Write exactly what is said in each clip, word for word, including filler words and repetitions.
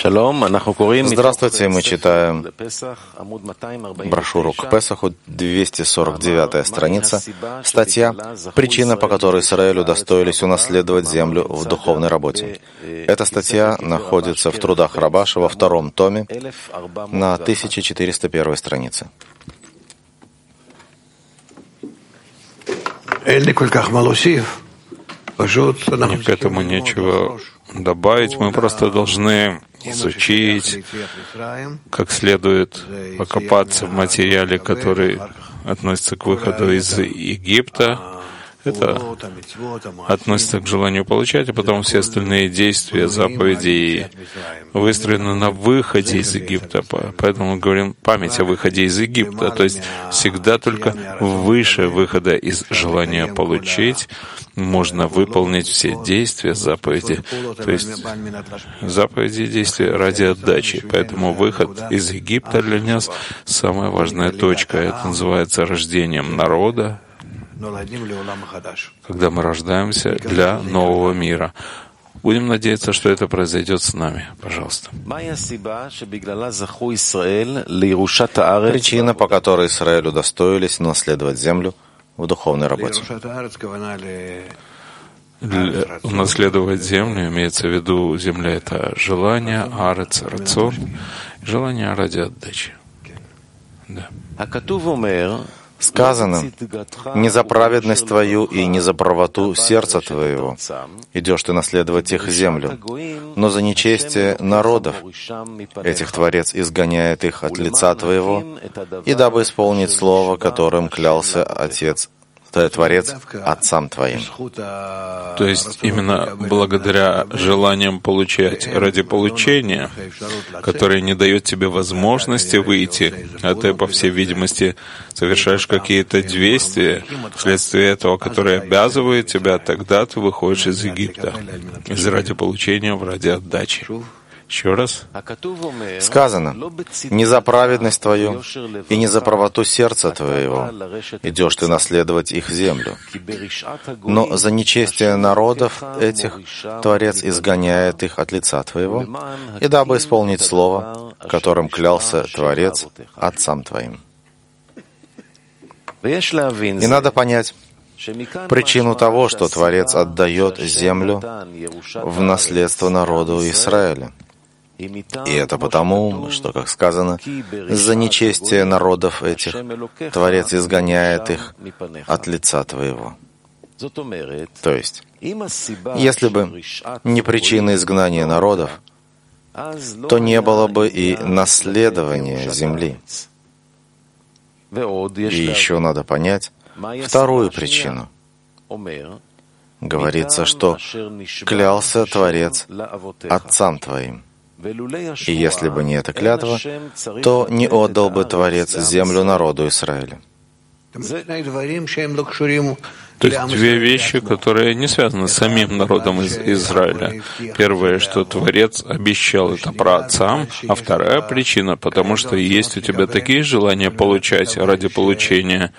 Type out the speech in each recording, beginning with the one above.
Здравствуйте, мы читаем брошюру к Песаху, двести сорок девятая страница, статья «Причина, по которой Израилю удостоились унаследовать землю в духовной работе». Эта статья находится в трудах Рабаша во втором томе на тысяча четыреста первой странице. Мне к этому нечего добавить. Мы просто должны изучить, как следует покопаться в материале, который относится к выходу из Египта. Это относится к желанию получать, а потом все остальные действия, заповеди выстроены на выходе из Египта. Поэтому мы говорим память о выходе из Египта. То есть всегда только выше выхода из желания получить можно выполнить все действия, заповеди. То есть заповеди и действия ради отдачи. Поэтому выход из Египта для нас самая важная точка. Это называется рождением народа, когда мы рождаемся для нового мира. Будем надеяться, что это произойдет с нами. Пожалуйста. Причина, по которой Израилю удостоились наследовать землю в духовной работе. Для унаследовать землю имеется в виду земля — это желание, арец, рацион, желание ради отдачи. Да. Сказано: «Не за праведность твою и не за правоту сердца твоего идешь ты наследовать их землю, но за нечестие народов этих Творец изгоняет их от лица твоего, и дабы исполнить слово, которым клялся Отец, Творец отцам твоим». То есть именно благодаря желаниям получать ради получения, которое не дает тебе возможности выйти, а ты, по всей видимости, совершаешь какие-то действия вследствие этого, которые обязывают тебя, тогда ты выходишь из Египта, из ради получения в ради отдачи. Еще раз. Сказано: «Не за праведность твою и не за правоту сердца твоего идешь ты наследовать их землю, но за нечестие народов этих Творец изгоняет их от лица твоего, и дабы исполнить слово, которым клялся Творец отцам твоим». И надо понять причину того, что Творец отдает землю в наследство народу Израиля. И это потому, что, как сказано, за нечестие народов этих Творец изгоняет их от лица твоего. То есть, если бы не причина изгнания народов, то не было бы и наследования земли. И еще надо понять вторую причину. Говорится, что клялся Творец отцам твоим. И если бы не эта клятва, то не отдал бы Творец землю народу Израиля. То есть две вещи, которые не связаны с самим народом из Израиля. Первое, что Творец обещал это праотцам, а вторая причина, потому что есть у тебя такие желания получать ради получения,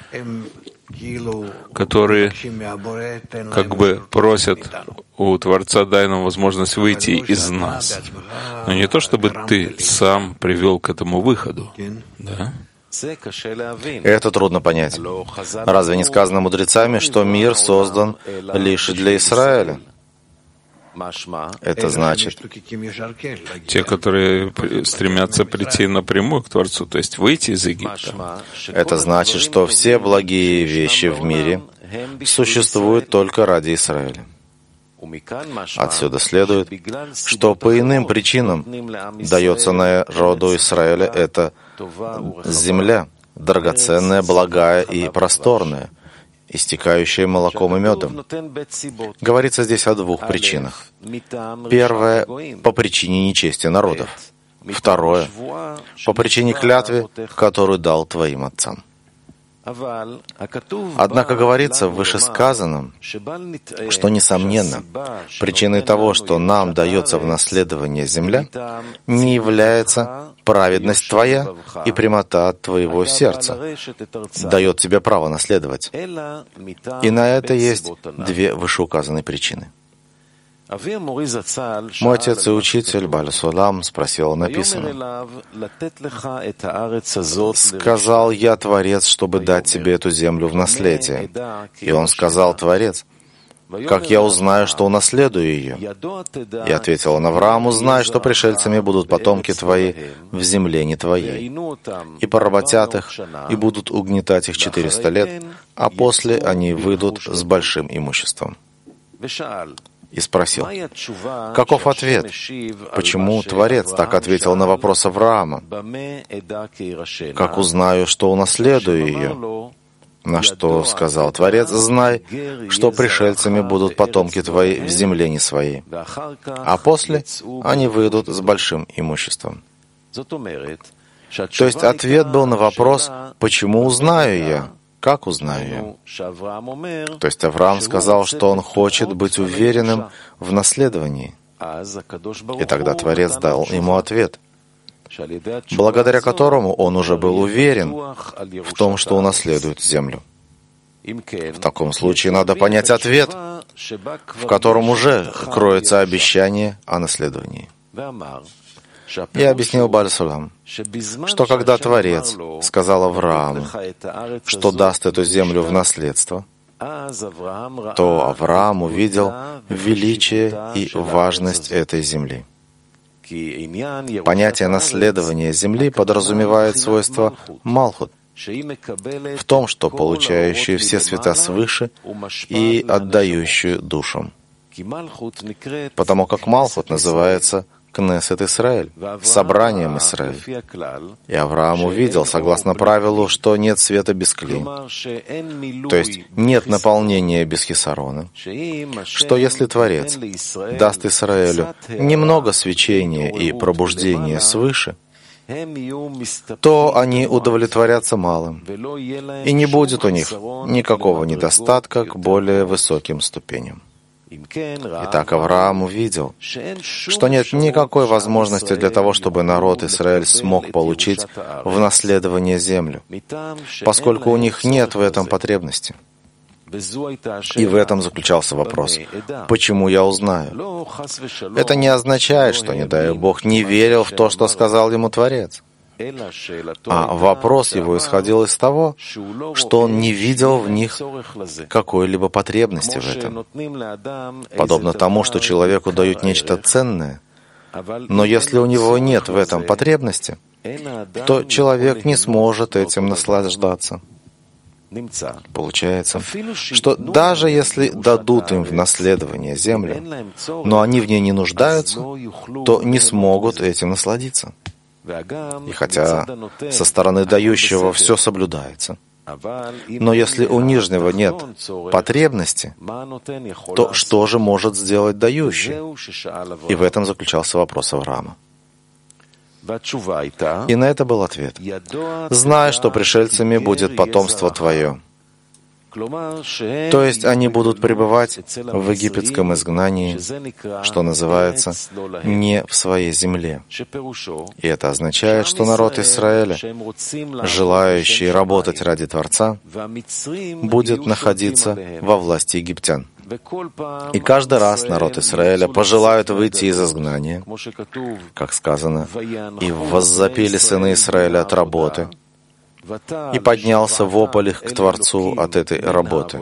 которые как бы просят у Творца: дай нам возможность выйти из нас. Но не то, чтобы ты сам привел к этому выходу. Да? Это трудно понять. Разве не сказано мудрецами, что мир создан лишь для Израиля? Это значит, те, которые стремятся прийти напрямую к Творцу, то есть выйти из Египта. Это значит, что все благие вещи в мире существуют только ради Израиля. Отсюда следует, что по иным причинам дается народу Израиля эта земля, драгоценная, благая и просторная, истекающая молоком и медом. Говорится здесь о двух причинах. Первое — по причине нечестия народов. Второе — по причине клятвы, которую дал твоим отцам. Однако говорится в вышесказанном, что, несомненно, причиной того, что нам дается в наследование земля, не является праведность твоя и прямота твоего сердца, дает тебе право наследовать. И на это есть две вышеуказанные причины. Мой отец и учитель Бааль Сулам спросил, написано: «Сказал я, Творец, чтобы дать тебе эту землю в наследие». И он сказал: «Творец, как я узнаю, что унаследую ее?» И ответил он Аврааму: «Знай, что пришельцами будут потомки твои в земле не твоей, и поработят их, и будут угнетать их четыреста лет, а после они выйдут с большим имуществом». И спросил: каков ответ? Почему Творец так ответил на вопрос Авраама? «Как узнаю, что унаследую ее?» На что сказал Творец: «Знай, что пришельцами будут потомки твои в земле не своей, а после они выйдут с большим имуществом». То есть ответ был на вопрос: «Почему узнаю я? Как узнаю я?» То есть Авраам сказал, что он хочет быть уверенным в наследовании. И тогда Творец дал ему ответ, благодаря которому он уже был уверен в том, что унаследует землю. В таком случае надо понять ответ, в котором уже кроется обещание о наследовании. Я объяснил Бааль Сулам, что когда Творец сказал Аврааму, что даст эту землю в наследство, то Авраам увидел величие и важность этой земли. Понятие наследования земли подразумевает свойство Малхут в том, что получающую все света свыше и отдающую душам. Потому как Малхут называется Кнесет Исраэль, собранием Исраэль. И Авраам увидел, согласно правилу, что нет света без кли, то есть нет наполнения без хисарона, что если Творец даст Исраэлю немного свечения и пробуждения свыше, то они удовлетворятся малым, и не будет у них никакого недостатка к более высоким ступеням. Итак, Авраам увидел, что нет никакой возможности для того, чтобы народ Израиль смог получить в наследование землю, поскольку у них нет в этом потребности. И в этом заключался вопрос: почему я узнаю? Это не означает, что, не дай Бог, не верил в то, что сказал ему Творец. А вопрос его исходил из того, что он не видел в них какой-либо потребности в этом. Подобно тому, что человеку дают нечто ценное, но если у него нет в этом потребности, то человек не сможет этим наслаждаться. Получается, что даже если дадут им в наследование землю, но они в ней не нуждаются, то не смогут этим насладиться. И хотя со стороны дающего все соблюдается, но если у нижнего нет потребности, то что же может сделать дающий? И в этом заключался вопрос Авраама. И на это был ответ: «Знай, что пришельцами будет потомство твое». То есть они будут пребывать в египетском изгнании, что называется, не в своей земле. И это означает, что народ Израиля, желающий работать ради Творца, будет находиться во власти египтян. И каждый раз народ Израиля пожелает выйти из изгнания, как сказано, «И воззапели сыны Израиля от работы, и поднялся вопль их к Творцу от этой работы».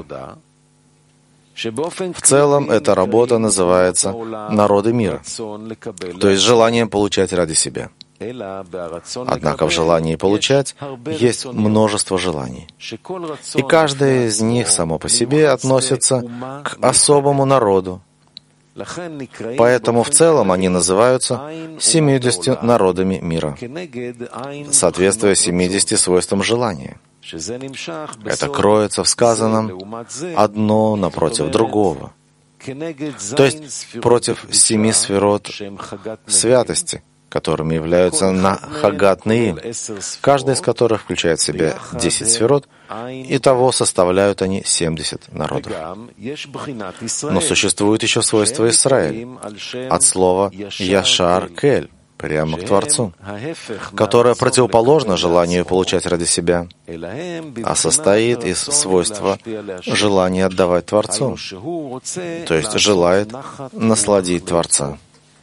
В целом, эта работа называется «народы мира», то есть желанием получать ради себя. Однако в желании получать есть множество желаний, и каждое из них само по себе относится к особому народу. Поэтому в целом они называются семьюдесятью народами мира, соответствуя семидесяти свойствам желания. Это кроется в сказанном «одно напротив другого», то есть против семи сферот святости, которыми являются Хагат Неим, каждая из которых включает в себя десять сферот, и того составляют они семьдесят народов. Но существует еще свойство Исраэль, от слова «яшар кель», прямо к Творцу, которое противоположно желанию получать ради себя, а состоит из свойства желания отдавать Творцу, то есть желает насладить Творца.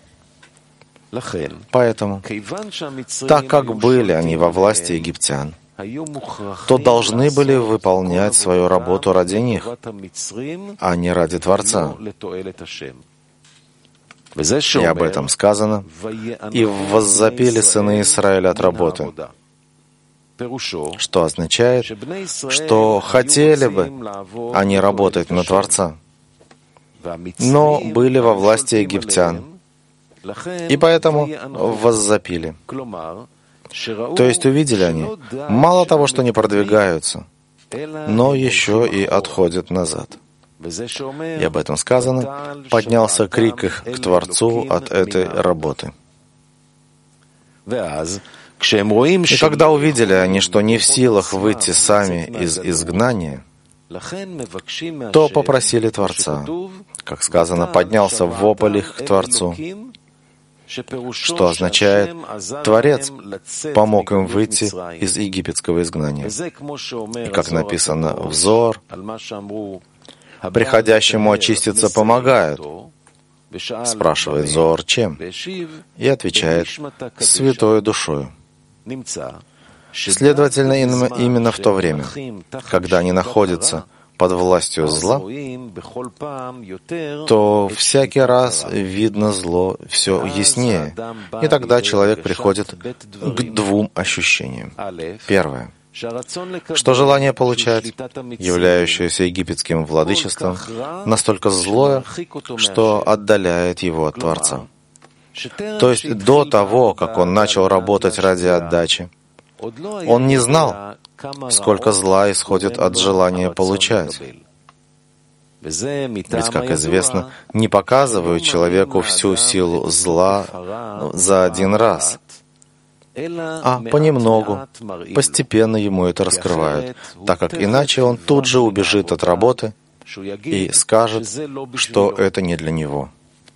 Поэтому, так как были они во власти египтян, то должны были выполнять свою работу ради них, а не ради Творца. И об этом сказано: «И воззапили сыны Израиля от работы», что означает, что хотели бы они работать на Творца, но были во власти египтян, и поэтому воззапили. То есть увидели они, мало того, что не продвигаются, но еще и отходят назад. И об этом сказано: поднялся крик их к Творцу от этой работы. И когда увидели они, что не в силах выйти сами из изгнания, то попросили Творца, как сказано, поднялся вопль их к Творцу, что означает: Творец помог им выйти из египетского изгнания. И как написано в Зоар, приходящему очиститься помогает. Спрашивает Зоар, чем? И отвечает: святой душою. Следовательно, именно в то время, когда они находятся под властью зла, то всякий раз видно зло все яснее, и тогда человек приходит к двум ощущениям. Первое, что желание получать, являющееся египетским владычеством, настолько злое, что отдаляет его от Творца. То есть до того, как он начал работать ради отдачи, он не знал, сколько зла исходит от желания получать. Ведь, как известно, не показывают человеку всю силу зла за один раз, а понемногу, постепенно ему это раскрывают, так как иначе он тут же убежит от работы и скажет, что это не для него.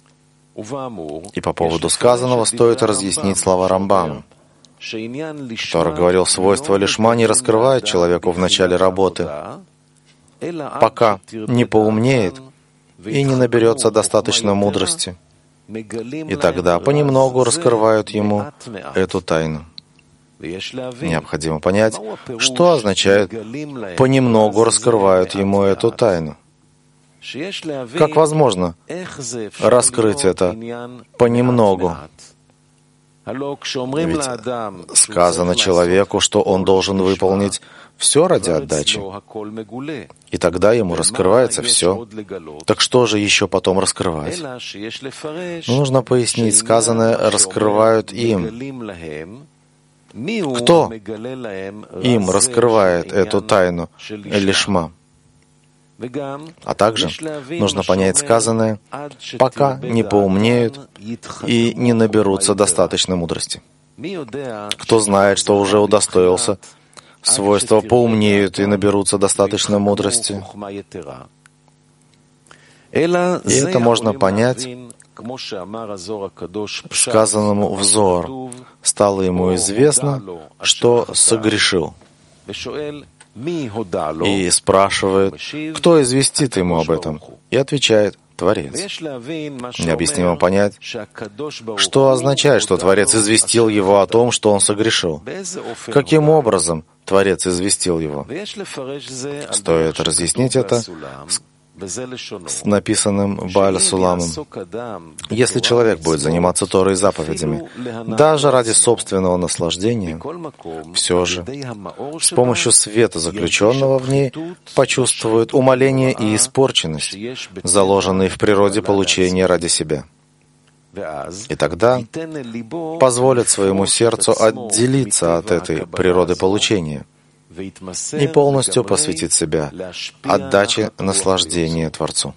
И по поводу сказанного стоит разъяснить слова Рамбама, который говорил: свойства лишма не раскрывают человеку в начале работы, пока не поумнеет и не наберется достаточно мудрости. И тогда понемногу раскрывают ему эту тайну. Необходимо понять, что означает «понемногу раскрывают ему эту тайну». Как возможно раскрыть это понемногу? Ведь сказано человеку, что он должен выполнить все ради отдачи, и тогда ему раскрывается все. Так что же еще потом раскрывать? Нужно пояснить, сказанное раскрывают им. Кто им раскрывает эту тайну лишма? А также нужно понять сказанное, пока не поумнеют и не наберутся достаточно мудрости. Кто знает, что уже удостоился, свойства поумнеют и наберутся достаточно мудрости. И это можно понять сказанному в Зоар: стало ему известно, что согрешил. И спрашивает, кто известит ему об этом, и отвечает: Творец. Необъяснимо понять, что означает, что Творец известил его о том, что он согрешил. Каким образом Творец известил его? Стоит разъяснить это с написанным Бааль Суламом. Если человек будет заниматься Торой и заповедями, даже ради собственного наслаждения, все же с помощью света, заключенного в ней, почувствует умаление и испорченность, заложенные в природе получения ради себя. И тогда позволит своему сердцу отделиться от этой природы получения и полностью посвятить себя отдаче наслаждения Творцу.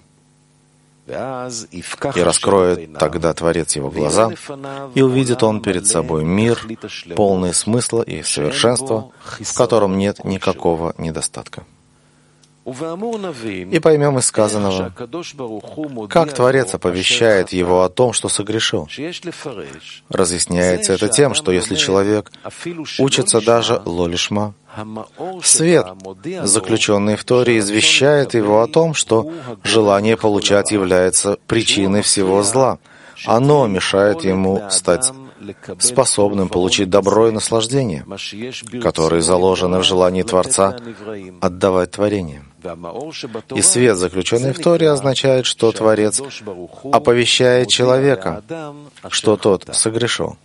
И раскроет тогда Творец его глаза, и увидит он перед собой мир, полный смысла и совершенства, в котором нет никакого недостатка. И поймем из сказанного, как Творец оповещает его о том, что согрешил. Разъясняется это тем, что если человек учится даже ло-лишма, свет, заключенный в Торе, извещает его о том, что желание получать является причиной всего зла. Оно мешает ему стать способным получить добро и наслаждение, которые заложены в желании Творца отдавать творение. И свет, заключенный в Торе, означает, что Творец оповещает человека, что тот согрешил.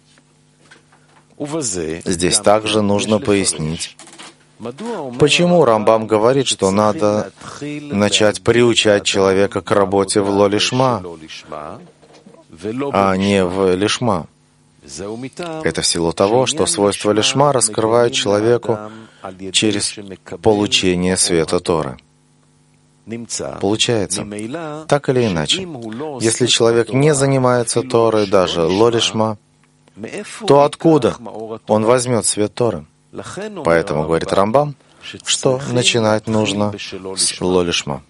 Здесь также нужно пояснить, почему Рамбам говорит, что надо начать приучать человека к работе в ло-лишма, а не в лишма. Это в силу того, что свойства лишма раскрывают человеку через получение света Торы. Получается, так или иначе, если человек не занимается Торой, даже ло-лишма, то откуда он возьмет свет Торы? Поэтому, говорит Рамбам, что начинать нужно с ло-лишма.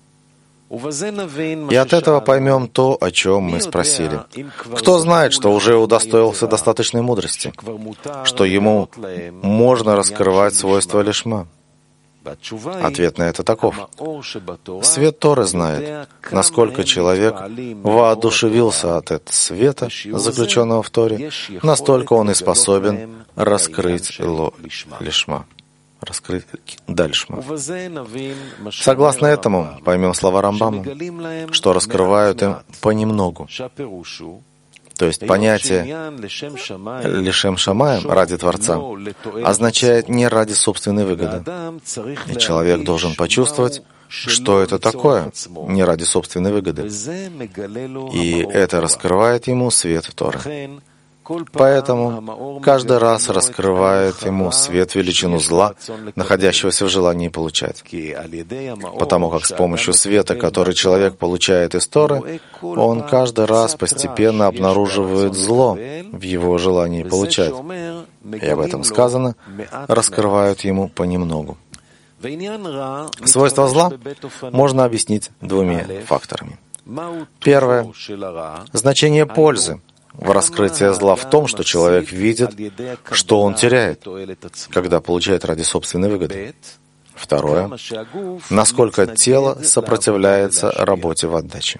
И от этого поймем то, о чем мы спросили. Кто знает, что уже удостоился достаточной мудрости, что ему можно раскрывать свойства лишма? Ответ на это таков. Свет Торы знает, насколько человек воодушевился от этого света, заключенного в Торе, настолько он и способен раскрыть ло-лишма. Раскрыть дальшма. Согласно этому, поймем слова Рамбама, что раскрывают им понемногу. То есть понятие «лишем шамаем» ради Творца означает не ради собственной выгоды. И человек должен почувствовать, что это такое, не ради собственной выгоды. И это раскрывает ему свет Торы. Поэтому каждый раз раскрывает ему свет величину зла, находящегося в желании получать. Потому как с помощью света, который человек получает из Торы, он каждый раз постепенно обнаруживает зло в его желании получать. И об этом сказано, раскрывают ему понемногу. Свойства зла можно объяснить двумя факторами. Первое — значение пользы в раскрытии зла в том, что человек видит, что он теряет, когда получает ради собственной выгоды. Второе — насколько тело сопротивляется работе в отдаче.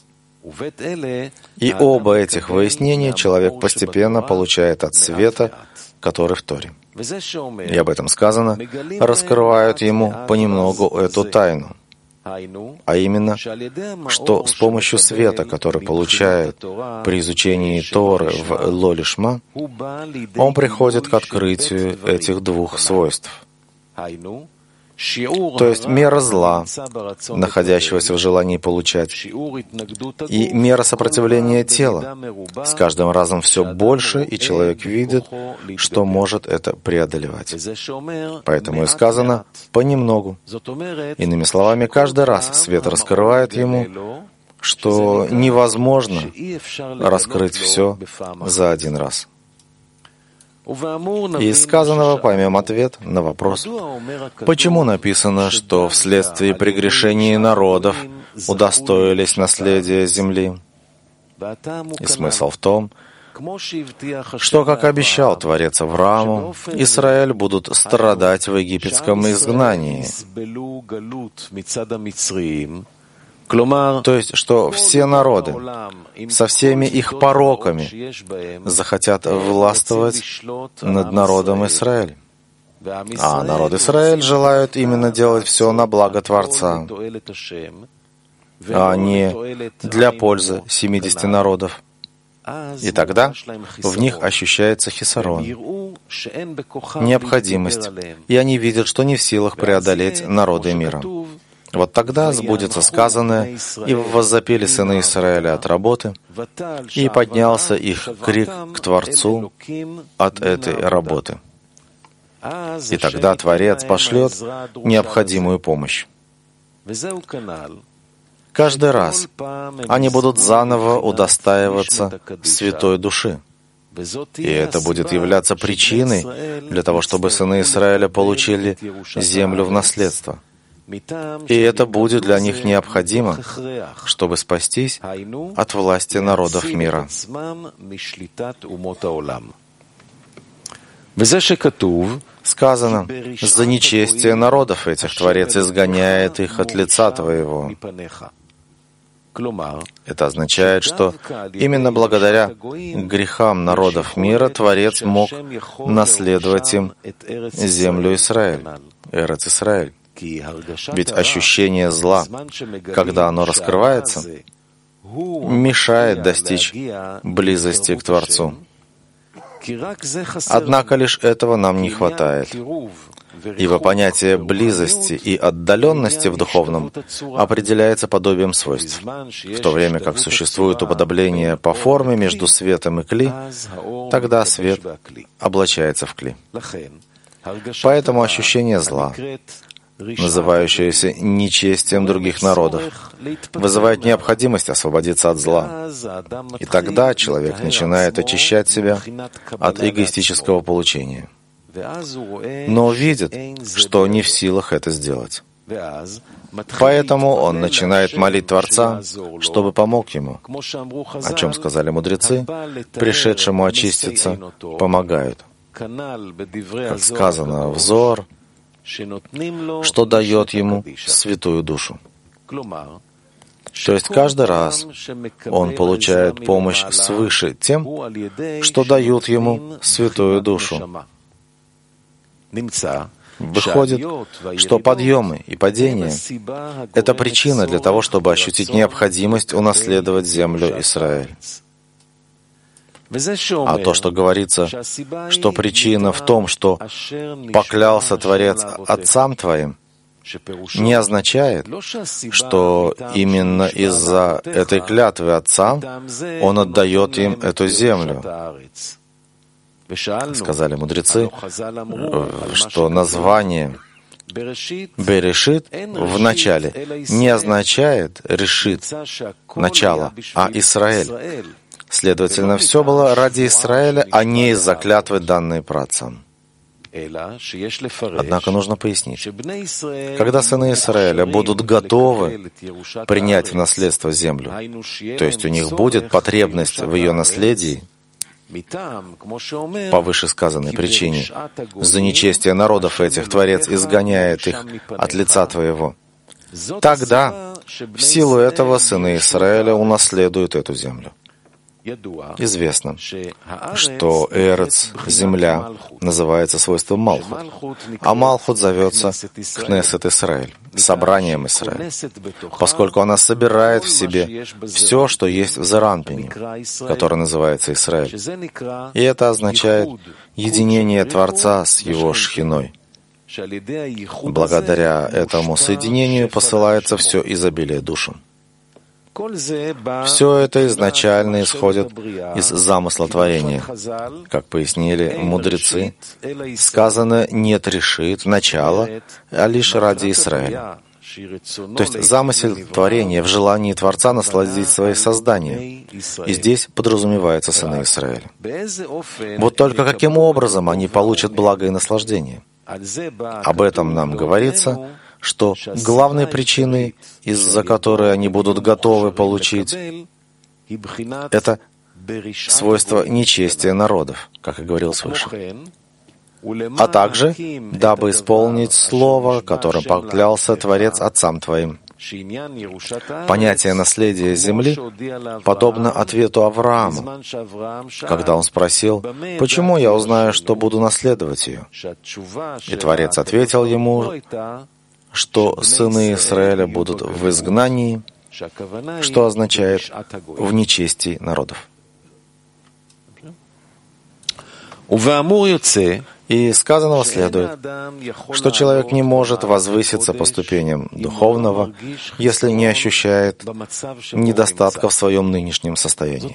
И оба этих выяснения человек постепенно получает от света, который в Торе. И об этом сказано, раскрывают ему понемногу эту тайну. А именно, что с помощью света, который получает при изучении Торы в ло-лишма, он приходит к открытию этих двух свойств. То есть мера зла, находящегося в желании получать, и мера сопротивления тела. С каждым разом все больше, и человек видит, что может это преодолевать. Поэтому и сказано «понемногу». Иными словами, каждый раз свет раскрывает ему, что невозможно раскрыть все за один раз. Из сказанного поймем ответ на вопрос, почему написано, что вследствие прегрешений народов удостоились наследия земли. И смысл в том, что, как обещал Творец Аврааму, Израиль будут страдать в египетском изгнании. То есть, что все народы со всеми их пороками захотят властвовать над народом Израиль. А народ Израиль желает именно делать все на благо Творца, а не для пользы семидесяти народов. И тогда в них ощущается хисарон, необходимость, и они видят, что не в силах преодолеть народы мира. Вот тогда сбудется сказанное, и воззапели сыны Израиля от работы, и поднялся их крик к Творцу от этой работы. И тогда Творец пошлет необходимую помощь. Каждый раз они будут заново удостаиваться святой души. И это будет являться причиной для того, чтобы сыны Израиля получили землю в наследство. И это будет для них необходимо, чтобы спастись от власти народов мира. Сказано, за нечестие народов этих Творец изгоняет их от лица Твоего. Это означает, что именно благодаря грехам народов мира Творец мог наследовать им землю Израиль, Эрец Исраэль. Ведь ощущение зла, когда оно раскрывается, мешает достичь близости к Творцу. Однако лишь этого нам не хватает, ибо понятие близости и отдаленности в духовном определяется подобием свойств, в то время как существует уподобление по форме между светом и кли, тогда свет облачается в кли. Поэтому ощущение зла, называющееся нечестием других народов, вызывает необходимость освободиться от зла. И тогда человек начинает очищать себя от эгоистического получения. Но видит, что не в силах это сделать. Поэтому он начинает молить Творца, чтобы помог ему. О чем сказали мудрецы, пришедшему очиститься помогают. Как сказано в Зоар, что дает ему святую душу. То есть каждый раз он получает помощь свыше тем, что дают ему святую душу. Выходит, что подъемы и падения — это причина для того, чтобы ощутить необходимость унаследовать землю Израиль. А то, что говорится, что причина в том, что поклялся Творец отцам твоим, не означает, что именно из-за этой клятвы отцам он отдает им эту землю. Сказали мудрецы, что название Берешит в начале не означает решит, начало, а Исраэль. Следовательно, все было ради Израиля, а не из-за клятвы, данной праотцам. Однако нужно пояснить, когда сыны Израиля будут готовы принять в наследство землю, то есть у них будет потребность в ее наследии, по вышесказанной причине, за нечестие народов этих Творец изгоняет их от лица Твоего, тогда в силу этого сыны Израиля унаследуют эту землю. Известно, что Эрец, земля, называется свойством Малхут, а Малхут зовется Кнесет Исраэль, собранием Исраэль, поскольку она собирает в себе все, что есть в Заранпине, который называется Исраэль. И это означает единение Творца с его шхиной. Благодаря этому соединению посылается все изобилие душам. Все это изначально исходит из замысла творения. Как пояснили мудрецы, сказано «нет решит» начало, а лишь ради Израиля. То есть замысел творения в желании Творца насладить свои создания. И здесь подразумеваются сыны Израиля. Вот только каким образом они получат благо и наслаждение? Об этом нам говорится, что главной причиной, из-за которой они будут готовы получить, это свойство нечестия народов, как и говорил свыше. А также, дабы исполнить слово, которым поклялся Творец отцам твоим. Понятие наследия земли подобно ответу Авраама, когда он спросил, «Почему я узнаю, что буду наследовать ее?» И Творец ответил ему, что сыны Израиля будут в изгнании, что означает «в нечестии народов». И сказанного следует, что человек не может возвыситься по ступеням духовного, если не ощущает недостатка в своем нынешнем состоянии.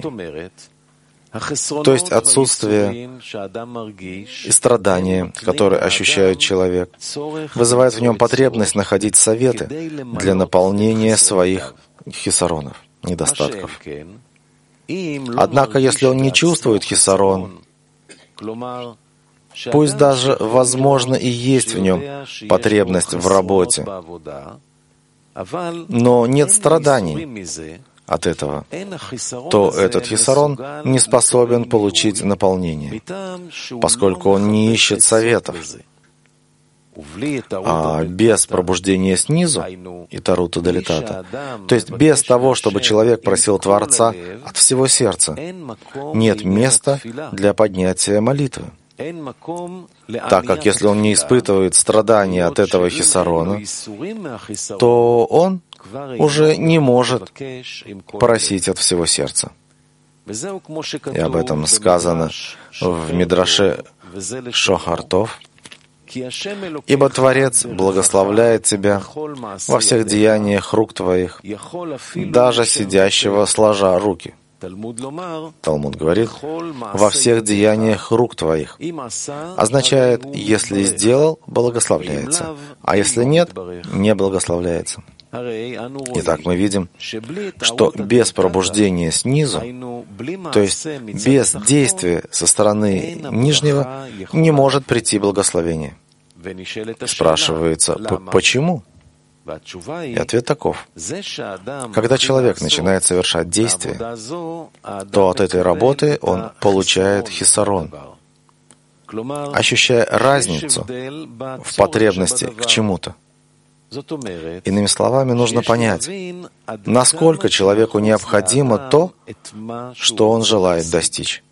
То есть отсутствие и страдания, которые ощущает человек, вызывает в нем потребность находить советы для наполнения своих хисаронов, недостатков. Однако, если он не чувствует хисарон, Пусть даже, возможно, и есть в нем потребность в работе, но нет страданий от этого, то этот хисарон не способен получить наполнение, поскольку он не ищет советов. А без пробуждения снизу, и тарута далитата, то есть без того, чтобы человек просил Творца от всего сердца, нет места для поднятия молитвы. Так как если он не испытывает страдания от этого хисарона, то он уже не может просить от всего сердца. И об этом сказано в Мидраше Шохар Тов. Ибо Творец благословляет тебя во всех деяниях рук твоих, даже сидящего сложа руки. Талмуд говорит, во всех деяниях рук твоих. Означает, если сделал, благословляется, а если нет, не благословляется. Итак, мы видим, что без пробуждения снизу, то есть без действия со стороны нижнего, не может прийти благословение. Спрашивается, почему? И ответ таков. Когда человек начинает совершать действия, то от этой работы он получает хисарон, ощущая разницу в потребности к чему-то. Иными словами, нужно понять, насколько человеку необходимо то, что он желает достичь.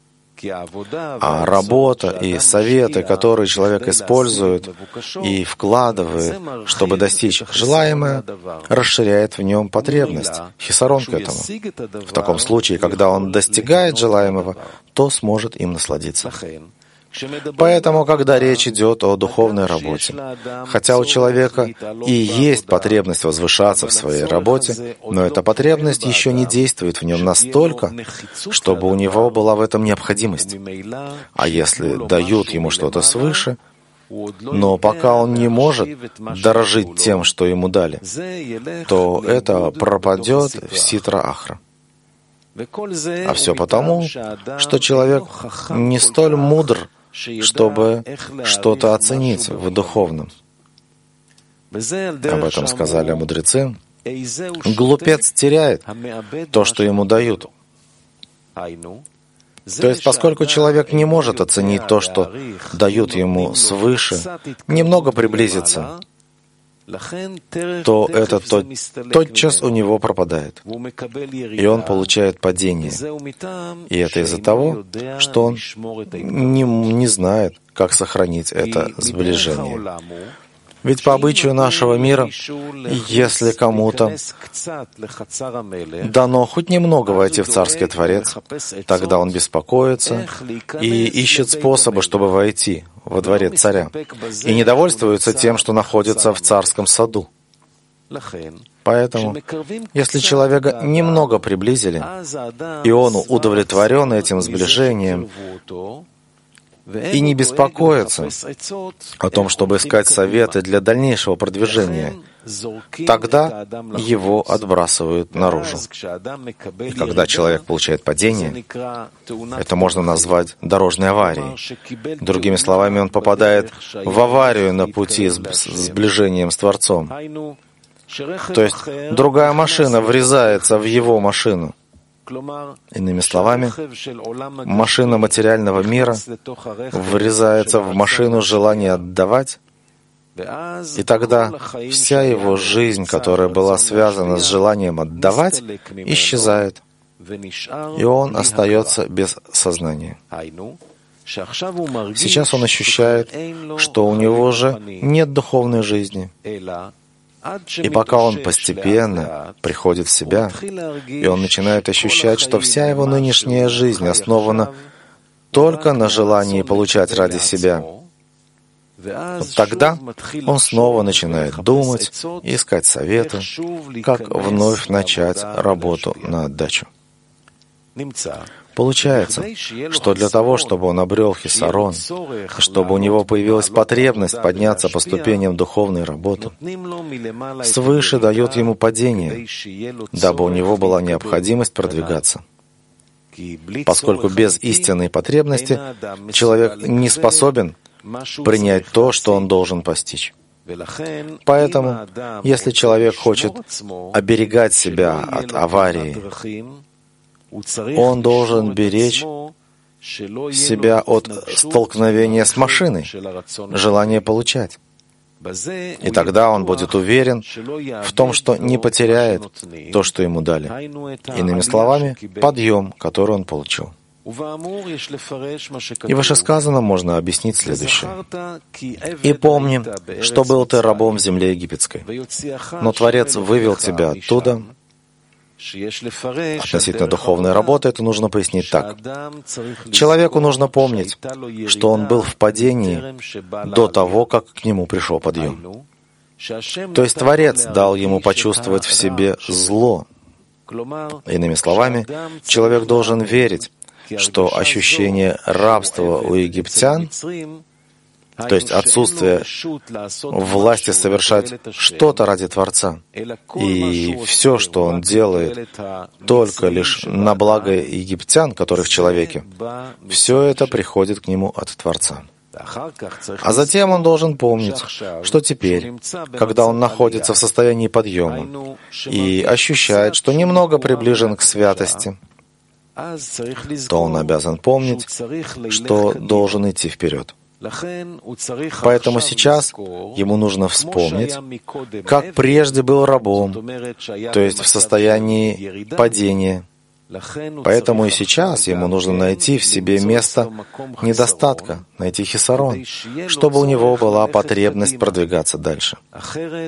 А работа и советы, которые человек использует и вкладывает, чтобы достичь желаемое, расширяет в нем потребность, хисарон к этому. В таком случае, когда он достигает желаемого, то сможет им насладиться. Поэтому, когда речь идет о духовной работе, хотя у человека и есть потребность возвышаться в своей работе, но эта потребность еще не действует в нем настолько, чтобы у него была в этом необходимость. А если дают ему что-то свыше, но пока он не может дорожить тем, что ему дали, то это пропадет в ситра ахра. А все потому, что человек не столь мудр, чтобы что-то оценить в духовном. Об этом сказали мудрецы. Глупец теряет то, что ему дают. То есть, поскольку человек не может оценить то, что дают ему свыше, немного приблизиться, то это тот, тотчас у него пропадает, и он получает падение. И это из-за того, что он не, не знает, как сохранить это сближение. Ведь по обычаю нашего мира, если кому-то дано хоть немного войти в Царский Творец, тогда он беспокоится и ищет способы, чтобы войти во дворец царя, и не довольствуется тем, что находится в царском саду. Поэтому, если человека немного приблизили, и он удовлетворен этим сближением, и не беспокоится о том, чтобы искать советы для дальнейшего продвижения, тогда его отбрасывают наружу. И когда человек получает падение, это можно назвать дорожной аварией. Другими словами, он попадает в аварию на пути с сближением с Творцом. То есть другая машина врезается в его машину. Иными словами, машина материального мира врезается в машину желания отдавать, и тогда вся его жизнь, которая была связана с желанием отдавать, исчезает, и он остается без сознания. Сейчас он ощущает, что у него же нет духовной жизни. И пока он постепенно приходит в себя, и он начинает ощущать, что вся его нынешняя жизнь основана только на желании получать ради себя, вот тогда он снова начинает думать и искать советы, как вновь начать работу на отдачу. Получается, что для того, чтобы он обрел хисарон, чтобы у него появилась потребность подняться по ступеням духовной работы, свыше дает ему падение, дабы у него была необходимость продвигаться. поскольку без истинной потребности человек не способен принять то, что он должен постичь. Поэтому, если человек хочет оберегать себя от аварии, он должен беречь себя от столкновения с машиной, желания получать. И тогда он будет уверен в том, что не потеряет то, что ему дали. Иными словами, подъем, который он получил. И вышесказанно можно объяснить следующее. «И помни, что был ты рабом в земле египетской, но Творец вывел тебя оттуда». Относительно духовной работы это нужно пояснить так. Человеку нужно помнить, что он был в падении до того, как к нему пришел подъем. То есть Творец дал ему почувствовать в себе зло. Иными словами, человек должен верить, что ощущение рабства у египтян, то есть отсутствие власти совершать что-то ради Творца, и все, что он делает, только лишь на благо египтян, которые в человеке, все это приходит к нему от Творца. А затем он должен помнить, что теперь, когда он находится в состоянии подъема и ощущает, что немного приближен к святости, то он обязан помнить, что должен идти вперед. Поэтому сейчас ему нужно вспомнить, как прежде был рабом, то есть в состоянии падения. Поэтому и сейчас ему нужно найти в себе место недостатка, найти хисарон, чтобы у него была потребность продвигаться дальше. А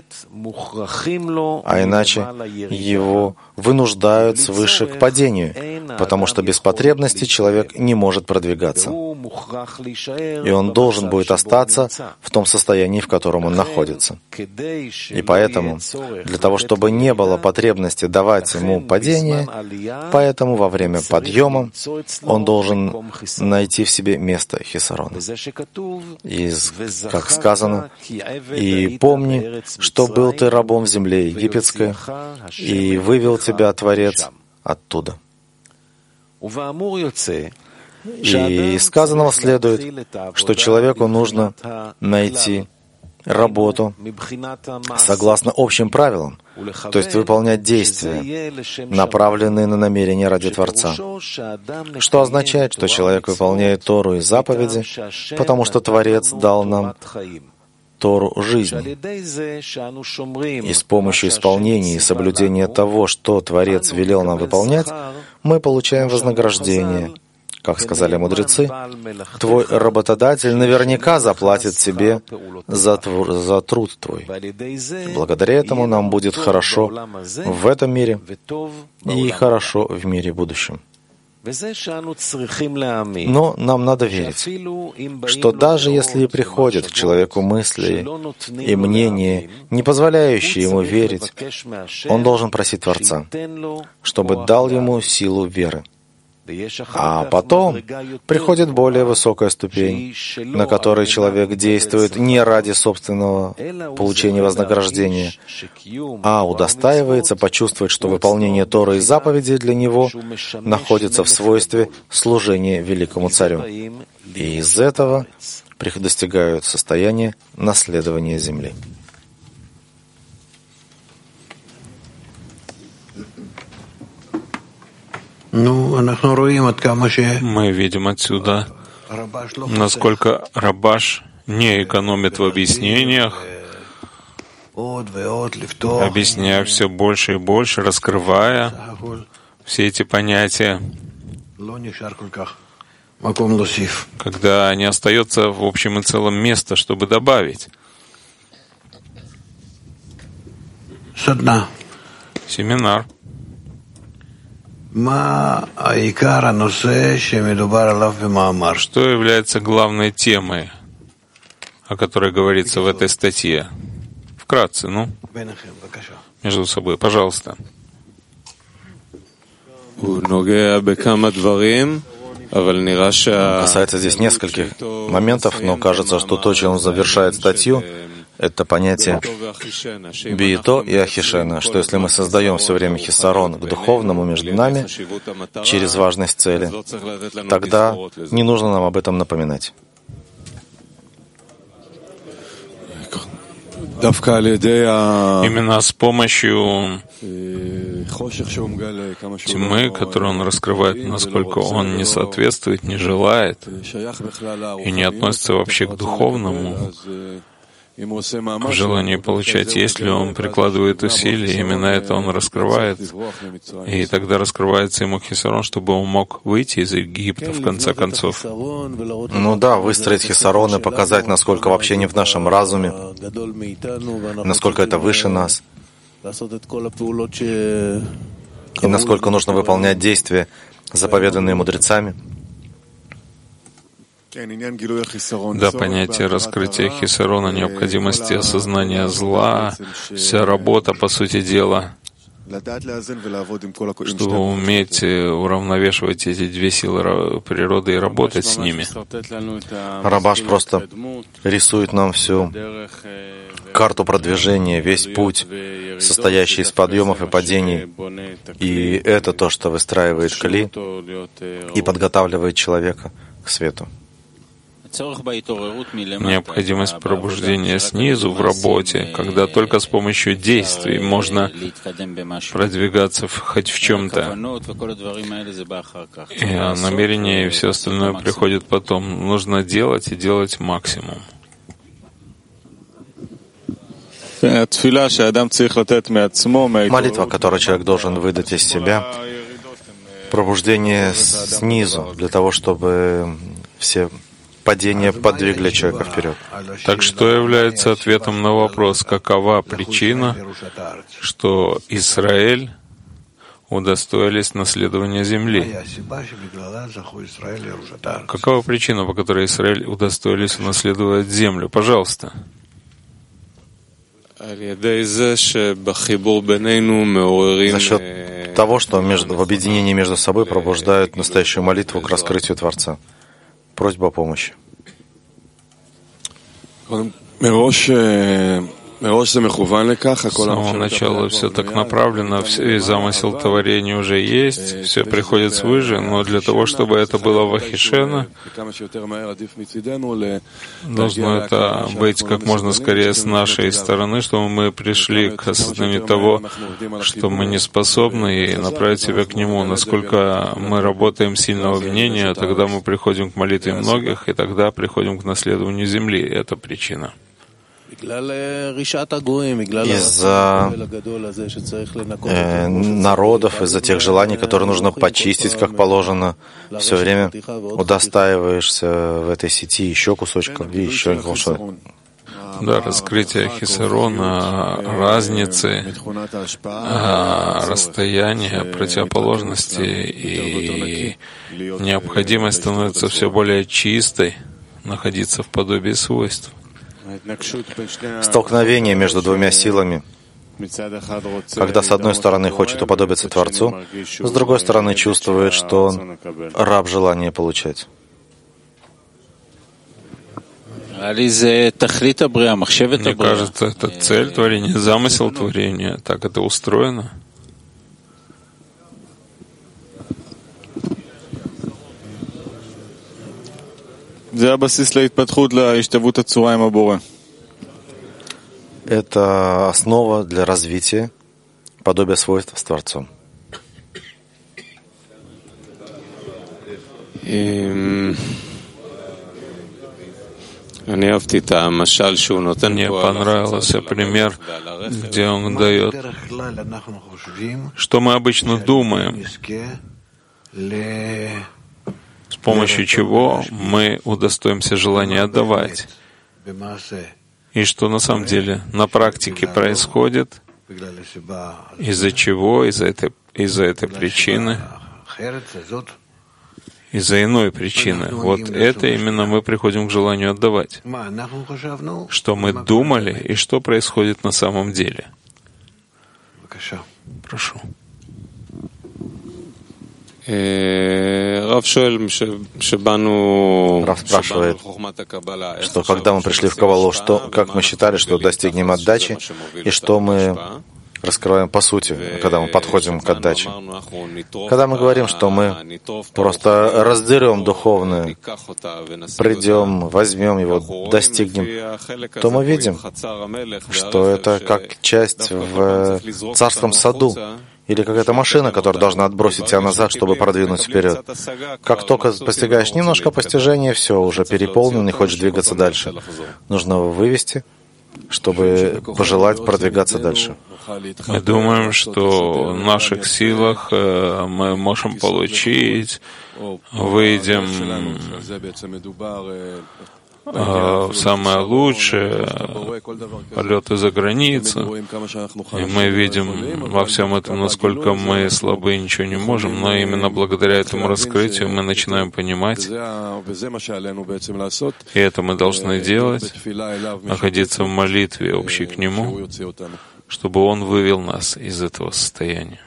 иначе его вынуждают свыше к падению, потому что без потребности человек не может продвигаться. И он должен будет остаться в том состоянии, в котором он находится. И поэтому, для того, чтобы не было потребности давать ему падение, поэтому Поэтому во время подъема он должен найти в себе место хисарона. И, как сказано, «И помни, что был ты рабом в земле египетской, и вывел тебя Творец оттуда». И из сказанного следует, что человеку нужно найти работу согласно общим правилам, то есть выполнять действия, направленные на намерения ради Творца, что означает, что человек выполняет Тору и заповеди, потому что Творец дал нам Тору жизни. И с помощью исполнения и соблюдения того, что Творец велел нам выполнять, мы получаем вознаграждение. Как сказали мудрецы, твой работодатель наверняка заплатит тебе за, твор, за труд твой. Благодаря этому нам будет хорошо в этом мире и хорошо в мире будущем. Но нам надо верить, что даже если приходят к человеку мысли и мнения, не позволяющие ему верить, он должен просить Творца, чтобы дал ему силу веры. А потом приходит более высокая ступень, на которой человек действует не ради собственного получения вознаграждения, а удостаивается почувствовать, что выполнение Торы и заповедей для него находится в свойстве служения великому царю. И из этого достигают состояния наследования земли. Мы видим отсюда, насколько Рабаш не экономит в объяснениях, объясняя все больше и больше, раскрывая все эти понятия, когда не остается в общем и целом места, чтобы добавить. Семинар. Что является главной темой, о которой говорится в этой статье? Вкратце, ну, между собой, пожалуйста. Касается здесь нескольких моментов, но кажется, что то, чем он завершает статью, Это понятие биито и ахишена, что если мы создаем все время хисарон к духовному между нами через важность цели, тогда не нужно нам об этом напоминать. Именно с помощью тьмы, которую он раскрывает, насколько он не соответствует, не желает и не относится вообще к духовному, в желании получать, если он прикладывает усилия, именно это он раскрывает, и тогда раскрывается ему хисарон, чтобы он мог выйти из Египта в конце концов. Ну да, выстроить хисарон и показать, насколько вообще не в нашем разуме, насколько это выше нас, и насколько нужно выполнять действия, заповеданные мудрецами. Да, понятие раскрытия хисарона, необходимости осознания зла, вся работа, по сути дела, чтобы уметь уравновешивать эти две силы природы и работать с ними. Рабаш просто рисует нам всю карту продвижения, весь путь, состоящий из подъемов и падений. И это то, что выстраивает кли и подготавливает человека к свету. Необходимость пробуждения снизу в работе, когда только с помощью действий можно продвигаться в, хоть в чем-то. И намерение и все остальное приходит потом. Нужно делать и делать максимум. Молитва, которую человек должен выдать из себя, пробуждение снизу, для того, чтобы все падения подвигли человека вперед. Так что является ответом на вопрос, какова причина, что Израиль удостоились наследования земли? Какова причина, по которой Израиль удостоились наследовать землю? Пожалуйста. За счет того, что между, в объединении между собой пробуждают настоящую молитву к раскрытию Творца. Просьба о помощи. С самого начала все так направлено, и замысел творения уже есть, все приходит свыше, но для того, чтобы это было вахишена, должно это быть как можно скорее с нашей стороны, чтобы мы пришли к осознанию того, что мы не способны, и направить себя к Нему. Насколько мы работаем сильного мнения, тогда мы приходим к молитве многих, и тогда приходим к наследованию земли. Это причина. Из-за э, народов, из-за тех желаний, которые нужно почистить, как положено, все время удостаиваешься в этой сети еще кусочков и еще кусочков. Да, раскрытие хисарона, разницы, расстояния, противоположности и необходимость становится все более чистой, находиться в подобии свойств. Столкновение между двумя силами, когда с одной стороны хочет уподобиться Творцу, с другой стороны чувствует, что он раб желания получать. Мне кажется, это цель творения, замысел творения, так это устроено. Это основа для развития подобия свойств с Творцом. Мне понравился пример, где он дает, что мы обычно думаем, с помощью чего мы удостоимся желания отдавать. И что на самом деле на практике происходит, из-за чего, из-за этой, из-за этой причины, из-за иной причины. Вот это именно мы приходим к желанию отдавать. Что мы думали и что происходит на самом деле. Прошу. Рав спрашивает, что когда мы пришли в Каббалу, что, как мы считали, что достигнем отдачи, и что мы раскрываем по сути, когда мы подходим к отдаче. Когда мы говорим, что мы просто раздерем духовное, придем, возьмем его, достигнем, то мы видим, что это как часть в царском саду, или какая-то машина, которая должна отбросить тебя назад, чтобы продвинуть вперед. Как только постигаешь немножко постижения, все, уже переполнен, не хочешь двигаться дальше. Нужно его вывести, чтобы пожелать продвигаться дальше. Мы думаем, что в наших силах мы можем получить, выйдем самое лучшее, полеты за границу, и мы видим во всем этом, насколько мы слабы и ничего не можем, но именно благодаря этому раскрытию мы начинаем понимать, и это мы должны делать, находиться в молитве общей к Нему, чтобы Он вывел нас из этого состояния.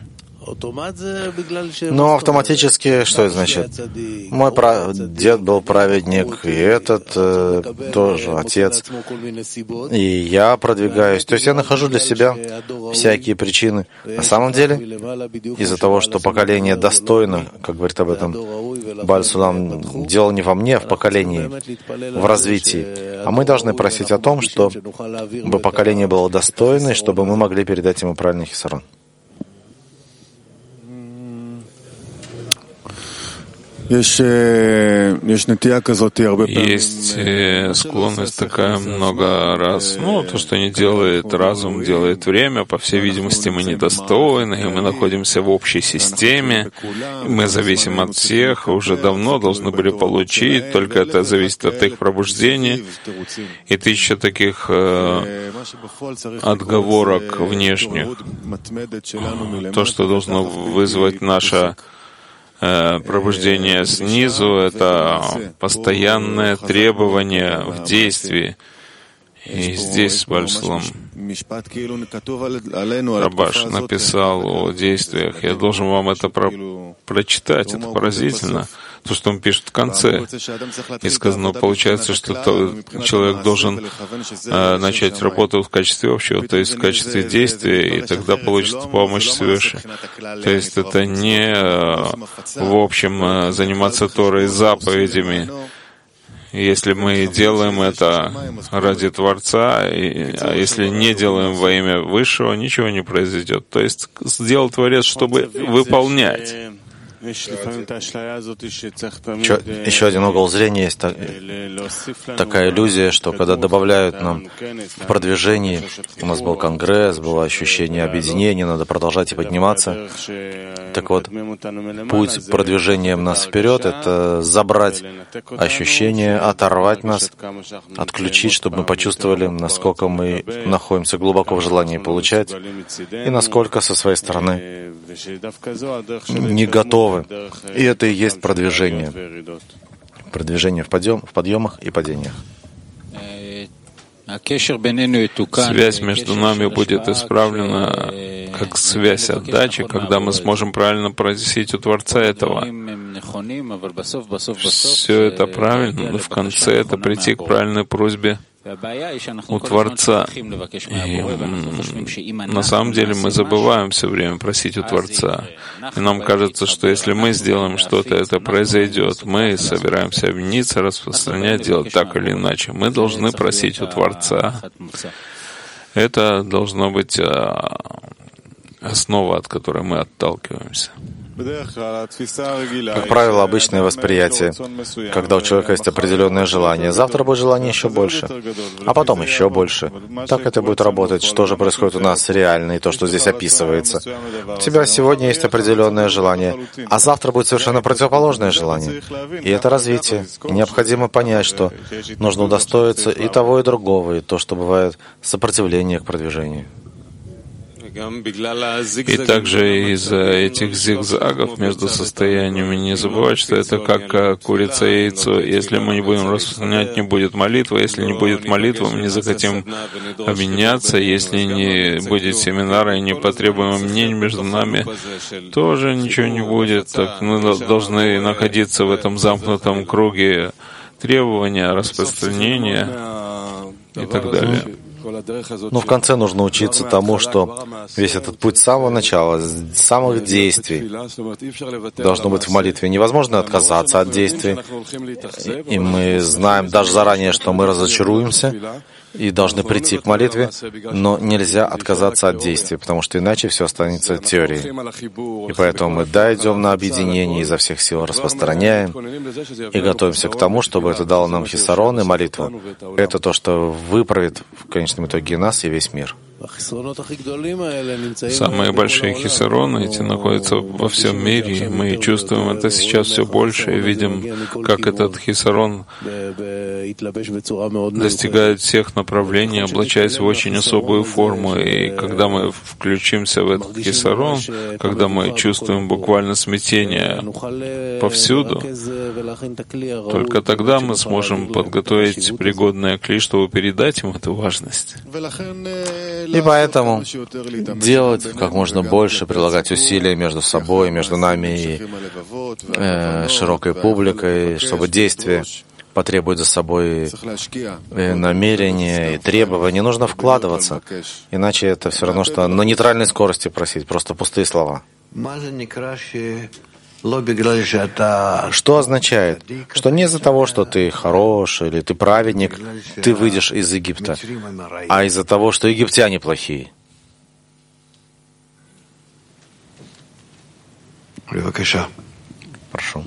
Но автоматически, что это значит? Мой пра... дед был праведник, и этот э, тоже отец. И я продвигаюсь. То есть я нахожу для себя всякие причины. На самом деле, из-за того, что поколение достойно, как говорит об этом Бааль Сулам, дело не во мне, а в поколении, в развитии. А мы должны просить о том, чтобы поколение было достойно, и чтобы мы могли передать ему правильный хисарон. Есть склонность такая много раз. Ну, то, что не делает разум, делает время. По всей видимости, мы недостойны, и мы находимся в общей системе. Мы зависим от всех, уже давно должны были получить, только это зависит от их пробуждения. И тысяча таких э, отговорок внешних. То, что должно вызвать наше пробуждение снизу — это постоянное требование в действии. И здесь Бааль Сулам Рабаш написал о действиях. Я должен вам это про прочитать. Это поразительно. То, что он пишет в конце. И сказано, получается, что человек должен э, начать работу в качестве общего, то есть в качестве действия, и тогда получит помощь свыше. То есть это не э, в общем э, заниматься Торой заповедями. Если мы делаем это ради Творца, и, а если не делаем во имя Высшего, ничего не произойдет. То есть сделал Творец, чтобы выполнять. Еще, еще один угол зрения есть так, такая иллюзия, что когда добавляют нам в продвижении, у нас был конгресс, было ощущение объединения, надо продолжать и подниматься. Так вот, путь продвижения нас вперед — это забрать ощущение, оторвать нас, отключить, чтобы мы почувствовали, насколько мы находимся глубоко в желании получать, и насколько со своей стороны не готовы. И это и есть продвижение. Продвижение в, подъем, в подъемах и падениях. Связь между нами будет исправлена как связь отдачи, когда мы сможем правильно просить у Творца этого. Все это правильно, но в конце это прийти к правильной просьбе у Творца. И на самом деле мы забываем все время просить у Творца. И нам кажется, что если мы сделаем что-то, это произойдет. Мы собираемся объединиться, распространять, делать так или иначе. Мы должны просить у Творца. Это должно быть основа, от которой мы отталкиваемся. Как правило, обычное восприятие, когда у человека есть определенное желание, завтра будет желание еще больше, а потом еще больше. Так это будет работать. Что же происходит у нас реально, и то, что здесь описывается? У тебя сегодня есть определенное желание, а завтра будет совершенно противоположное желание. И это развитие. И необходимо понять, что нужно удостоиться и того, и другого, и то, что бывает сопротивление к продвижению. И также из-за этих зигзагов между состояниями не забывать, что это как курица и яйцо. Если мы не будем распространять, не будет молитвы. Если не будет молитвы, мы не захотим обменяться. Если не будет семинара и не потребуем мнений между нами, тоже ничего не будет. Так мы должны находиться в этом замкнутом круге требования, распространения и так далее. Но в конце нужно учиться тому, что весь этот путь с самого начала, с самых действий, должно быть в молитве. Невозможно отказаться от действий. И мы знаем даже заранее, что мы разочаруемся и должны прийти к молитве, но нельзя отказаться от действий, потому что иначе все останется теорией. И поэтому мы да, идем на объединение, изо всех сил распространяем и готовимся к тому, чтобы это дало нам хисарон и молитву. Это то, что выправит в конечном итоге нас и весь мир. Самые большие хисароны эти находятся во всем мире, и мы чувствуем это сейчас все больше, и видим, как этот хисарон достигает всех направлений, облачаясь в очень особую форму. И когда мы включимся в этот хисарон, когда мы чувствуем буквально смятение повсюду, только тогда мы сможем подготовить пригодное кли, чтобы передать им эту важность. И поэтому делать как можно больше, прилагать усилия между собой, между нами и э, широкой публикой, чтобы действие потребует за собой э, намерения и требования. Нужно вкладываться, иначе это все равно, что на нейтральной скорости просить, просто пустые слова. Что означает? Что не из-за того, что ты хорош или ты праведник, ты выйдешь из Египта, а из-за того, что египтяне плохие. Прошу.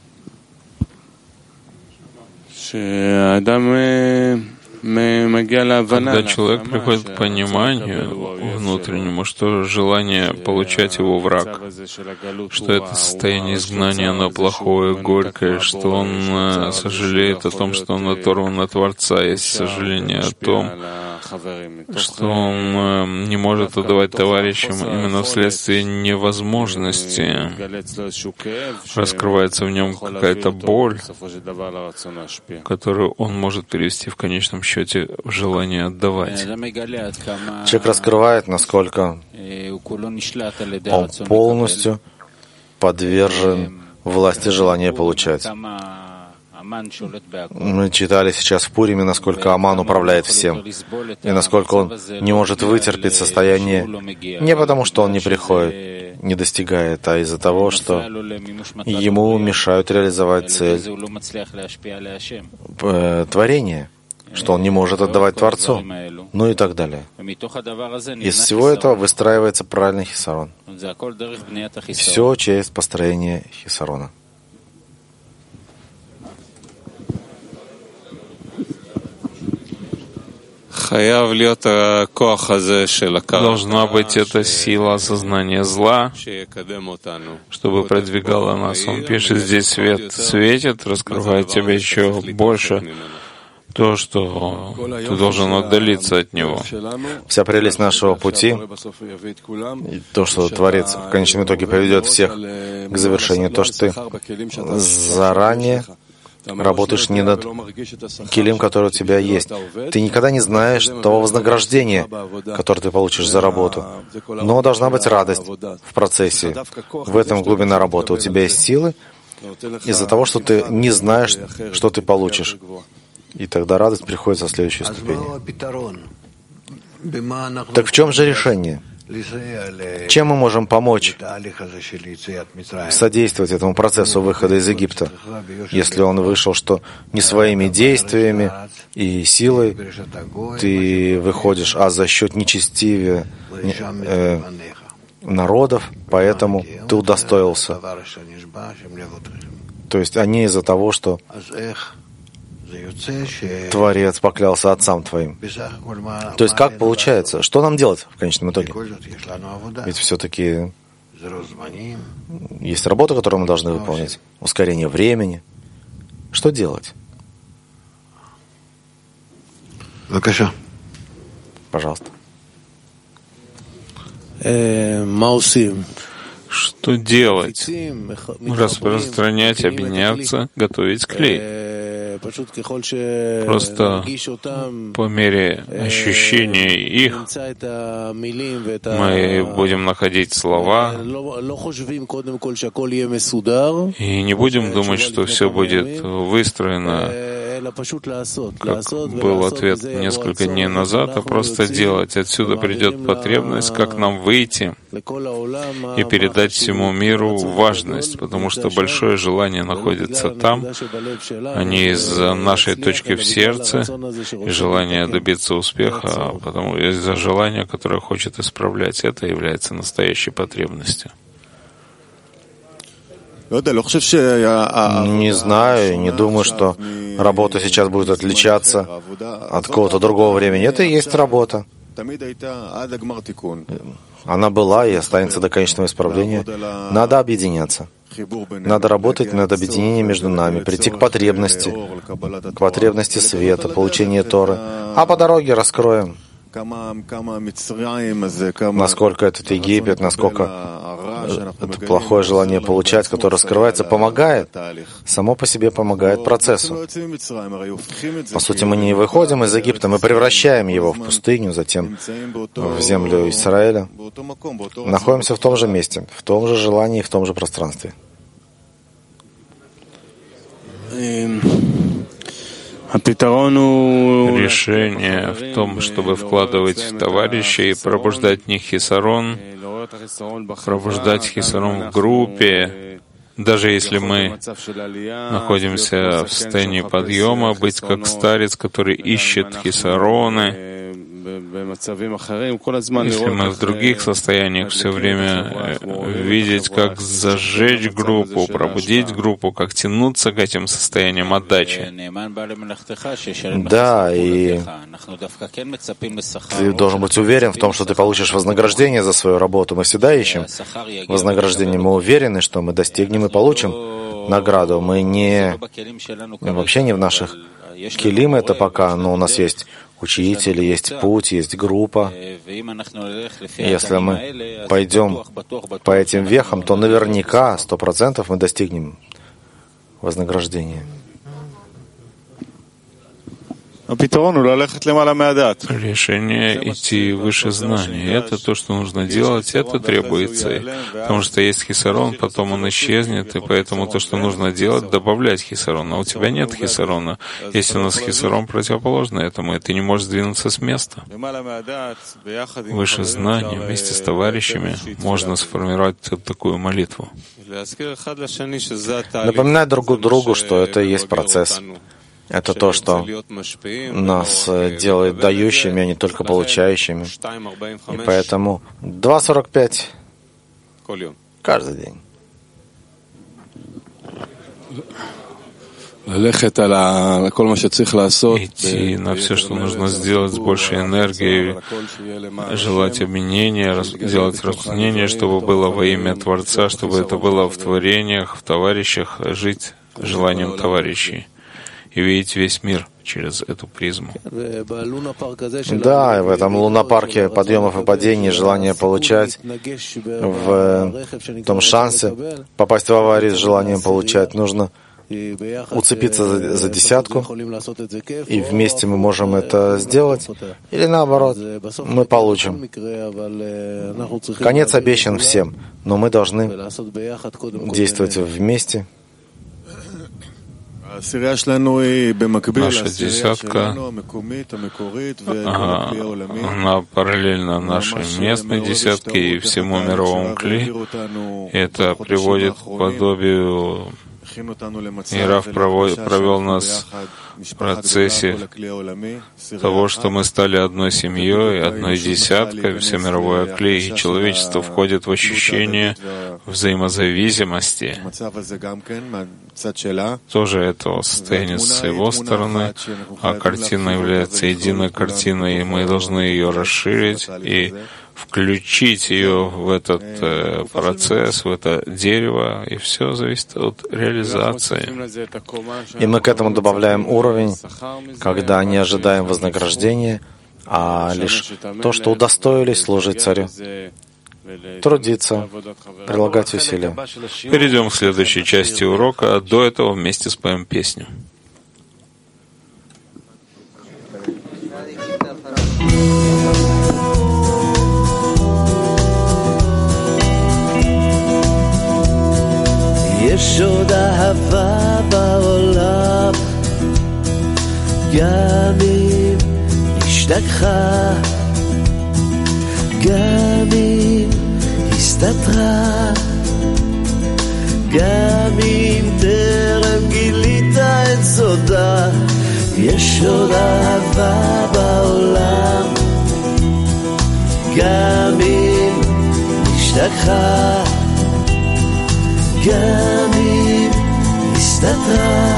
Когда человек приходит к пониманию внутреннему, что желание получать его враг, что это состояние изгнания, оно плохое, горькое, что он сожалеет о том, что он оторван от Творца, есть сожаление о том, что он не может отдавать товарищам именно вследствие невозможности. Раскрывается в нем какая-то боль, которую он может перевести в конечном счете в желание отдавать. Человек раскрывает, насколько он полностью подвержен власти желания получать. Мы читали сейчас в Пуриме, насколько Аман управляет всем, и насколько он не может вытерпеть состояние не потому, что он не приходит, не достигает, а из-за того, что ему мешают реализовать цель творения, что он не может отдавать Творцу, ну и так далее. Из всего этого выстраивается правильный хисарон. Все через построение хисарона. Должна быть эта сила осознания зла, чтобы продвигала нас. Он пишет здесь: свет светит, раскрывает тебя еще больше, то, что ты должен отдалиться от него. Вся прелесть нашего пути, и то, что Творец в конечном итоге приведет всех к завершению, то, что ты заранее работаешь не над килим, который у тебя есть. Ты никогда не знаешь того вознаграждения, которое ты получишь за работу. Но должна быть радость в процессе. В этом глубина работы. У тебя есть силы из-за того, что ты не знаешь, что ты получишь. И тогда радость приходит со следующей ступени. Так в чем же решение? Чем мы можем помочь содействовать этому процессу выхода из Египта, если он вышел, что не своими действиями и силой ты выходишь, а за счет нечестивия э, народов, поэтому ты удостоился. То есть, а не из-за того, что Творец поклялся отцам твоим. То есть как получается? Что нам делать в конечном итоге? Ведь все-таки есть работа, которую мы должны выполнять. Ускорение времени. Что делать? Лукаша. Пожалуйста. Что делать? Распространять, объединяться, готовить клей. Просто по мере ощущения их мы будем находить слова и не будем думать, что все будет выстроено, как был ответ несколько дней назад, а просто делать. Отсюда придет потребность, как нам выйти и передать всему миру важность, потому что большое желание находится там, а не из-за нашей точки в сердце и желания добиться успеха, а потому из-за желания, которое хочет исправлять. Это является настоящей потребностью. Не знаю, не думаю, что работа сейчас будет отличаться от какого-то другого времени. Это и есть работа. Она была и останется до конечного исправления. Надо объединяться. Надо работать над объединением между нами, прийти к потребности, к потребности света, получения Торы. А по дороге раскроем, насколько этот Египет, насколько это плохое желание получать, которое раскрывается, помогает, само по себе помогает процессу. По сути, мы не выходим из Египта, мы превращаем его в пустыню, затем в землю Израиля. Находимся в том же месте, в том же желании, в том же пространстве. Решение в том, чтобы вкладывать в товарищей и пробуждать в них хисарон, пробуждать хисарон в группе, даже если мы находимся в состоянии подъема, быть как старец, который ищет хисароны. Если мы в других состояниях все время видеть, как зажечь группу, пробудить группу, как тянуться к этим состояниям отдачи. Да, и ты должен быть уверен в том, что ты получишь вознаграждение за свою работу. Мы всегда ищем вознаграждение. Мы уверены, что мы достигнем и получим награду. Мы не вообще не в наших келим это пока, но у нас есть учитель, есть путь, есть группа. Если мы пойдем по этим вехам, то наверняка, сто процентов мы достигнем вознаграждения. Решение идти выше знания. Это то, что нужно делать, это требуется. Потому что есть хисарон, потом он исчезнет, и поэтому то, что нужно делать, добавлять хисарон. А у тебя нет хисарона. Если у нас хисарон противоположный этому, и ты не можешь сдвинуться с места. Выше знания вместе с товарищами можно сформировать такую молитву. Напоминать друг другу, что это и есть процесс. Это то, что нас делает дающими, а не только получающими. И поэтому два сорок пять каждый день. Идти на все, что нужно сделать с большей энергией, желать объединения, делать распространение, чтобы было во имя Творца, чтобы это было в творениях, в товарищах, жить желанием товарищей и видеть весь мир через эту призму. Да, и в этом лунопарке подъемов и падений, желание получать, в том шансе попасть в аварию с желанием получать, нужно уцепиться за, за десятку, и вместе мы можем это сделать, или наоборот, мы получим. Конец обещан всем, но мы должны действовать вместе. Наша десятка, она параллельно нашей местной десятке и всему мировому кли. И это приводит к подобию. И Рав провел нас в процессе того, что мы стали одной семьей, одной десяткой, всемировой кли, и человечество входит в ощущение взаимозависимости. Тоже это состояние с его стороны, а картина является единой картиной, и мы должны ее расширить и включить ее в этот э, процесс, в это дерево, и все зависит от реализации. И мы к этому добавляем уровень, когда не ожидаем вознаграждения, а лишь то, что удостоились служить царю. трудиться, прилагать усилия. Перейдем к следующей части урока. До этого вместе споем песню. יש עוד אהבה בעולם, גם אם השתכחה, גם אם הסתתרה, גם אם טרם גילית את סודה. יש עוד אהבה בעולם, גם אם השתכחה, גם אם הסתתרה,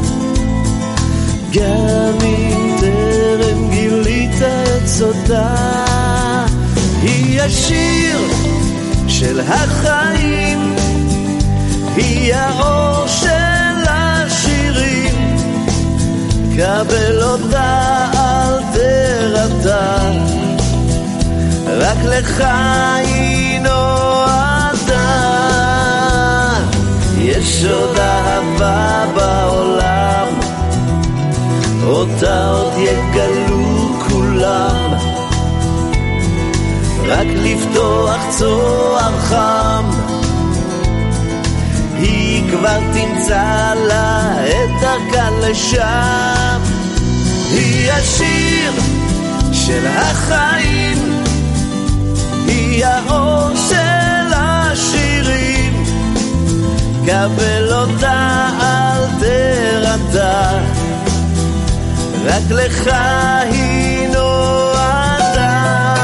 גם אם טרם גילית את סודה. היא השיר של החיים, היא האור של השירים, קבל אותה אל תרתע, רק לך היא נועדה. יש עוד אהבה בעולם, אותה עוד יגלו כולם, רק לפתוח צוהר חם, היא כבר תמצא לה את דרכה לשם. היא השיר של החיים, היא האור של השירים, קבל אותה אל תרתע, רק לך היא נועדה.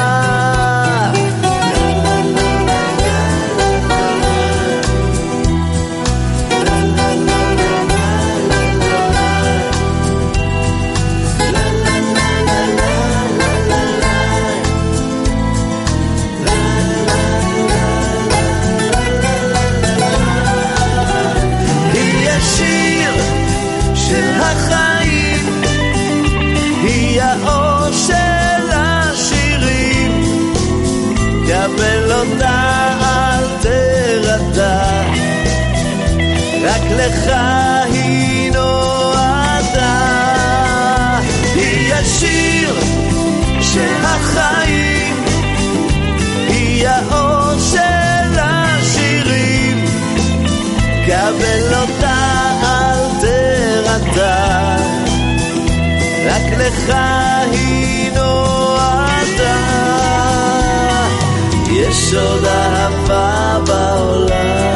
האור של השירים, קבל אותה אל תרתע, רק לך היא נועדה. היא השיר של החיים, היא האור של השירים, קבל אותה אל תרתע, רק לך היא נועדה. יש עוד אהבה בעולם,